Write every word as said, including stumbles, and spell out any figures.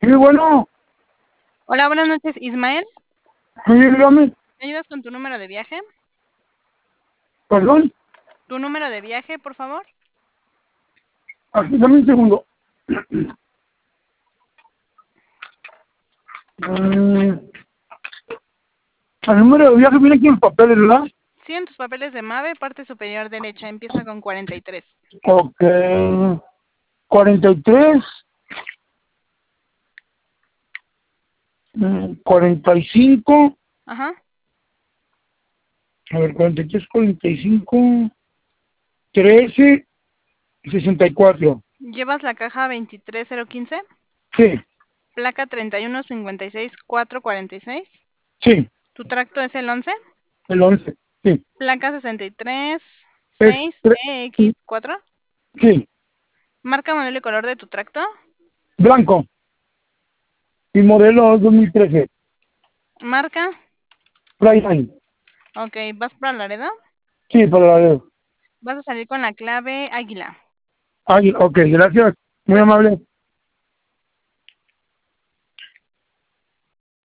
Sí, bueno, Hola, buenas noches, Ismael. sí, dígame, ¿Me ayudas con tu número de viaje? perdón, ¿Tu número de viaje, por favor? aquí, dame un segundo. Mm, el número de viaje viene aquí en papeles, ¿verdad? Sí, en tus papeles de MAVE, parte superior derecha, empieza con cuarenta y tres. Ok, cuarenta y tres, mm, cuarenta y cinco, Ajá. a ver, cuarenta y tres, cuarenta y cinco, trece, sesenta y cuatro. ¿Llevas la caja veintitrés cero quince? Sí, Placa treinta y uno cincuenta y seis cuatrocientos cuarenta y seis. sí, ¿Tu tracto es el once? el once, sí, Placa sesenta y tres es, seis tre- E X cuatro. sí, Marca, modelo y color de tu tracto. blanco, y modelo dos mil trece, Marca. Flyline, Ok, ¿vas para Laredo? sí, para la de. Vas a salir con la clave Águila. Ay, ok, gracias, muy Gracias. amable.